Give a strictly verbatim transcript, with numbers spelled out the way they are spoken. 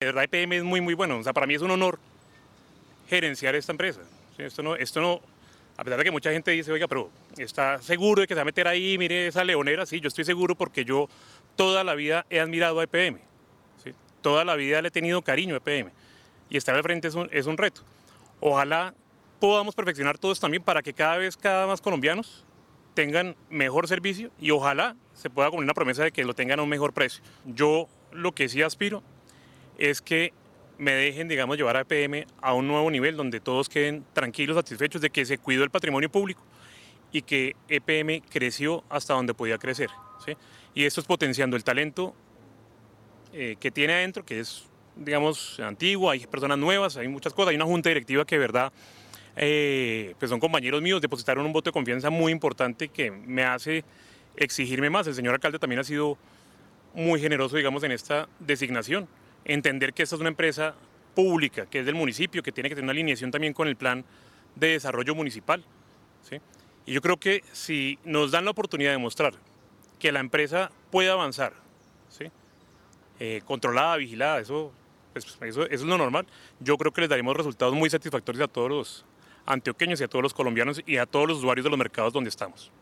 De verdad, E P M es muy, muy bueno. O sea, para mí es un honor gerenciar esta empresa. ¿Sí? Esto no, esto no, a pesar de que mucha gente dice, oiga, pero ¿está seguro de que se va a meter ahí? Mire esa leonera. Sí, yo estoy seguro porque yo toda la vida he admirado a E P M. ¿Sí? Toda la vida le he tenido cariño a E P M. Y estar al frente es un, es un reto. Ojalá podamos perfeccionar todos también para que cada vez cada más colombianos tengan mejor servicio y ojalá se pueda cumplir una promesa de que lo tengan a un mejor precio. Yo lo que sí aspiro es que me dejen, digamos, llevar a E P M a un nuevo nivel donde todos queden tranquilos, satisfechos de que se cuidó el patrimonio público y que E P M creció hasta donde podía crecer, ¿sí? Y esto es potenciando el talento eh, que tiene adentro, que es, digamos, antiguo, hay personas nuevas, hay muchas cosas, hay una junta directiva que de verdad eh, pues son compañeros míos, depositaron un voto de confianza muy importante que me hace exigirme más. El señor alcalde también ha sido muy generoso, digamos, en esta designación. Entender que esta es una empresa pública, que es del municipio, que tiene que tener una alineación también con el plan de desarrollo municipal, ¿sí? Y yo creo que si nos dan la oportunidad de mostrar que la empresa puede avanzar, ¿sí? eh, controlada, vigilada, eso, pues, eso, eso es lo normal, yo creo que les daremos resultados muy satisfactorios a todos los antioqueños y a todos los colombianos y a todos los usuarios de los mercados donde estamos.